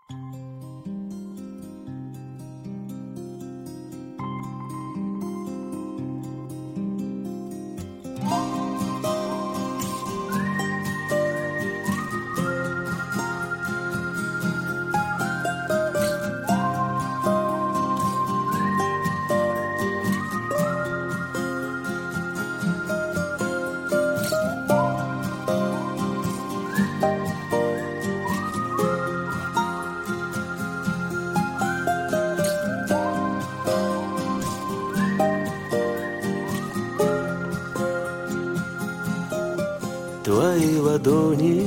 Твои ладони,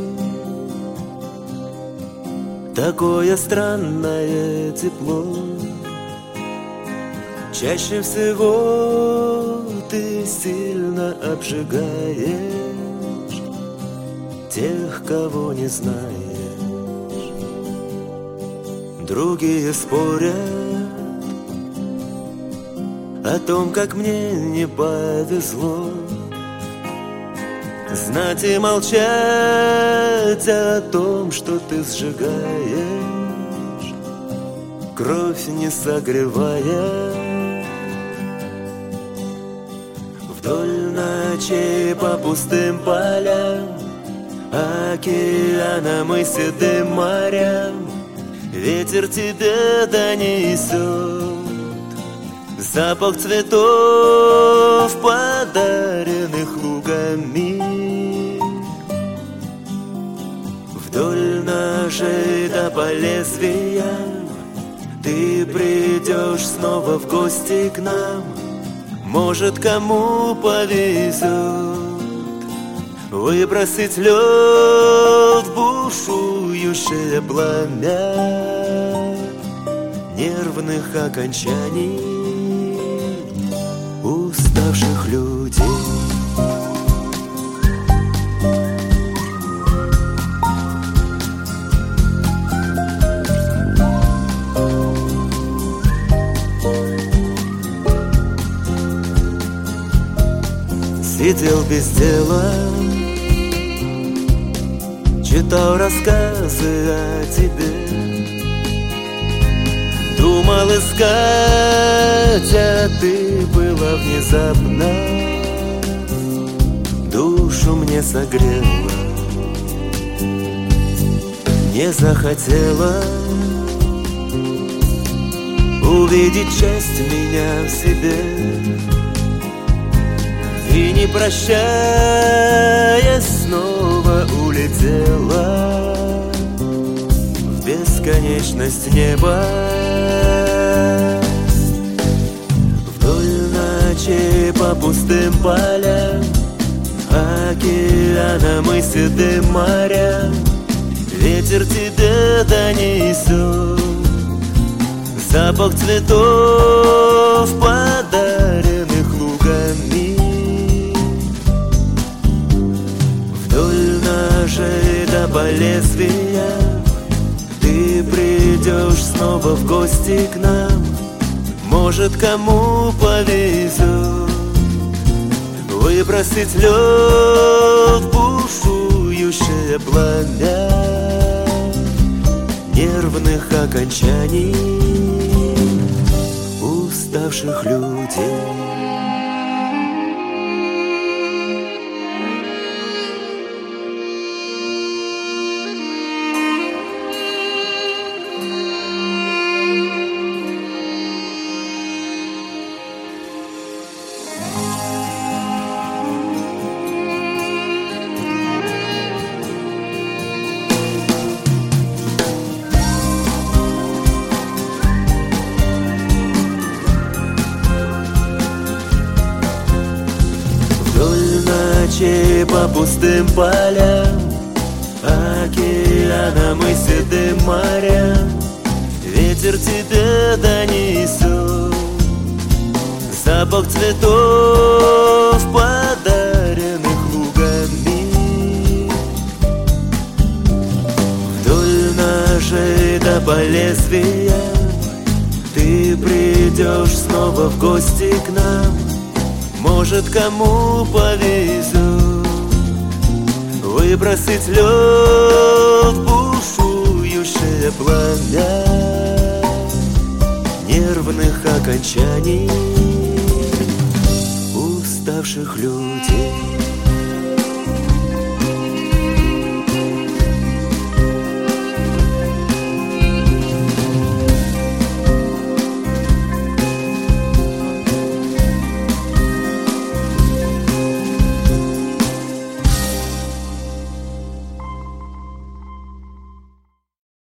такое странное тепло. Чаще всего ты сильно обжигаешь тех, кого не знаешь. Другие спорят о том, как мне не повезло. Знать и молчать о том, что ты сжигаешь, кровь не согревая. Вдоль ночей по пустым полям, океанам и седым морям ветер тебе донесет запах цветов, подаренных лугами. Вдоль ножей да по лезвиям ты придешь снова в гости к нам. Может, кому повезет выбросить лед в бушующее пламя нервных окончаний уставших людей. Сидел без дела, читал рассказы о тебе, думал искать, а ты была внезапно, душу мне согрела, не захотела увидеть часть меня в себе. И не прощаясь снова улетела в бесконечность неба. Вдоль ночей по пустым полям, океанам и седым морям ветер тебе донесет запах цветов, подаренных лугами. Да по лезвиям ты придешь снова в гости к нам. Может, кому повезет выбросить лед в бушующее пламя нервных окончаний уставших людей. По пустым полям, океанам и седым морям ветер тебе донесет запах цветов, подаренных лугами. Вдоль ножей да по лезвиям ты придешь снова в гости к нам. Может, кому повезет выбросить лед в бушующее пламя хороших людей.